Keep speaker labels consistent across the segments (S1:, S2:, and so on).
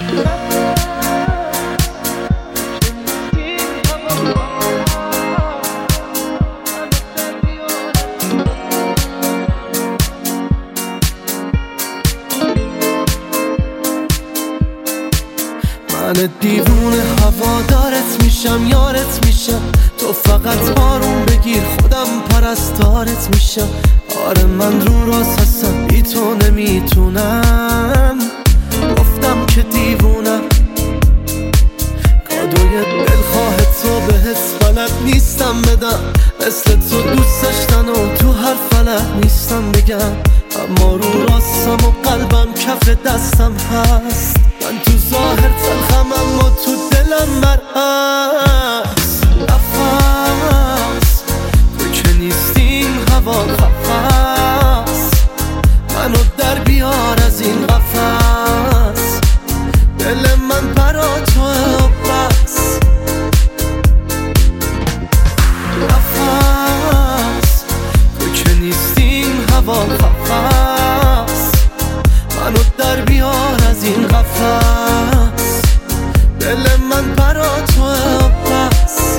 S1: من دیوونه هوادارت میشم، یارت میشم، تو فقط بارون بگیر خودم پرستارت میشم. آره من رو راست هستم، بی تو نمیتونم، گفتم که دیوونم. کادوی دلخواه تو بهت بلد نیستم بدم، مثل تو دوست داشتن و تو هر فلک نیستم بگم. اما رو راستم و قلبم کف دستم هست، من تو ظاهر تلخم اما تو دلم مرهست. نفس تو که نیستی این هوا قفس، منو در بیار از این قفس. دل من برا توه بس. نفس تو که نیستی این هوا قفس، منو در بیار از این قفس. دل من برا توه بس.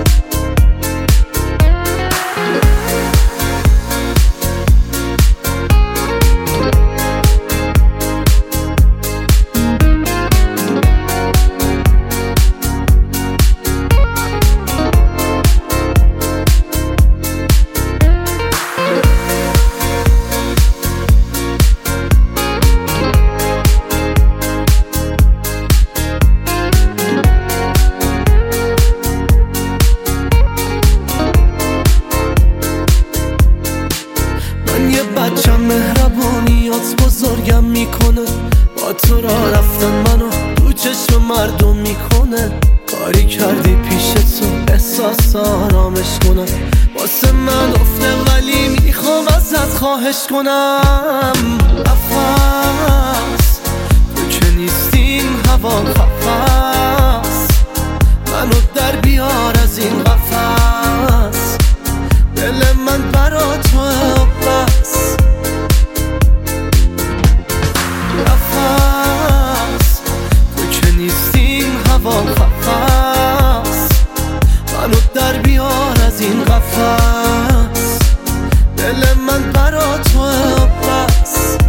S1: یه بچم مهربونیات بزرگم میکنه، با تو را رفتن منو تو چشم مردم میکنه. کاری کردی پیش تو احساس آرامش کنم، واسه من افته ولی میخوام ازت خواهش کنم. نفس تو که نیستی این هوا قفس، منو در بیار از این قفس. دل من برا توه بس. نفس تو که نیستی این هوا قفس، منو در بیار از این قفس. دل من برا توه بس.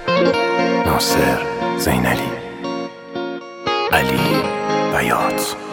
S2: ناصر زینالی، علی بیات.